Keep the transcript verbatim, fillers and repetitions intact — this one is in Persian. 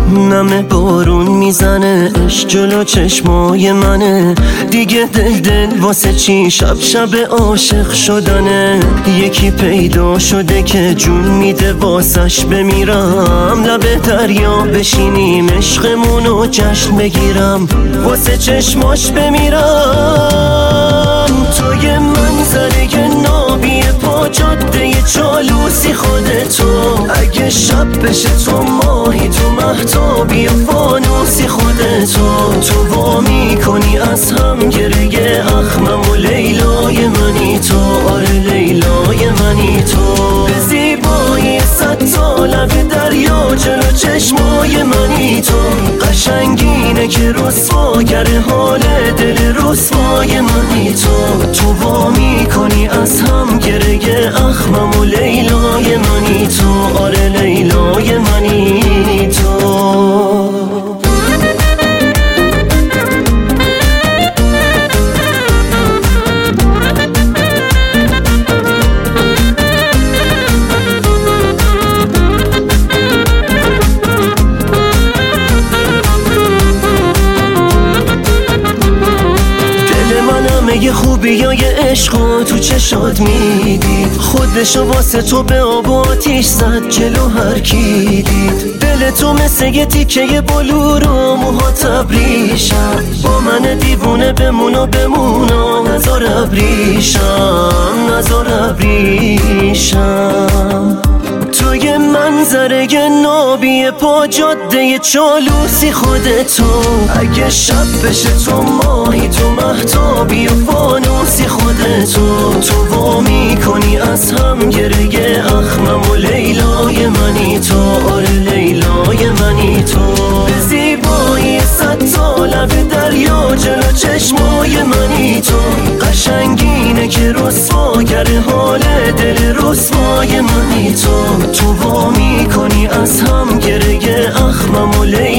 نمه بارون میزنه عشق جلو چشمای منه، دیگه دل دل واسه چی شب شب عاشق شدنه. یکی پیدا شده که جون میده واسش بمیرم، لب دریا بشینیم عشقمونو جشن بگیرم، واسه چشماش بمیرم. تو یه منظره نابی پا جاده چالوسی خودتو، اگه شب بشه تو ماهی تو مهتابی و فانوسی خودتو. تو وا میکنی از هم گریه اخمم و لیلای منی تو، آره لیلای منی تو. به زیبایی صد تا لب دریا جلو چشمای منی تو، قشنگینه که رسواگر حال دل رسوای منی تو. تو وا میکنی از هم گریه اخمم و لیلای منی تو، آره لیلای منی تو. یه خوبیای عشقو تو چشات میدید، خودشو واسه تو به آب و آتیش زد جلو هر کی دید. دل تو مثل یه تیکه بلور و موها تبریشم، با من دیوونه بمون و بمون و نزار ابریشم، نزار ابریشم. تو یه منظره نابی پا جاده چالوسی خودتو، اگه شب بشه تو ماهی تو مهتابی و فانوسی خودتو. تو وا میکنی از هم گریه اخمم و لیلای منی تو، آره لیلای منی تو. به زیبایی صد تا لب دریا جلو چشمای منی تو، قشنگینه که رسواگر حال دل رسوای منی تو. تو وا میکنی از هم گریه اخمم و لیلای